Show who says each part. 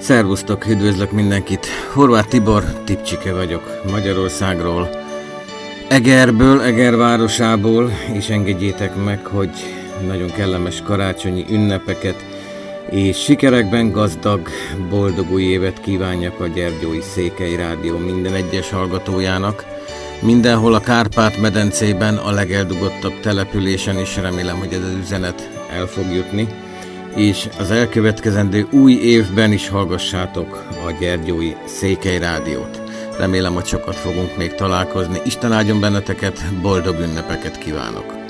Speaker 1: Szervusztok, üdvözlök mindenkit. Horváth Tibor, Tipcsike vagyok, Magyarországról, Egerből, Eger városából, és engedjétek meg, hogy nagyon kellemes karácsonyi ünnepeket és sikerekben gazdag, boldog új évet kívánjak a Gyergyói Székely Rádió minden egyes hallgatójának. Mindenhol a Kárpát-medencében, a legeldugottabb településen, és remélem, hogy ez az üzenet el fog jutni. És az elkövetkezendő új évben is hallgassátok a Gyergyói Székely Rádiót. Remélem, hogy sokat fogunk még találkozni. Isten áldjon benneteket, boldog ünnepeket kívánok!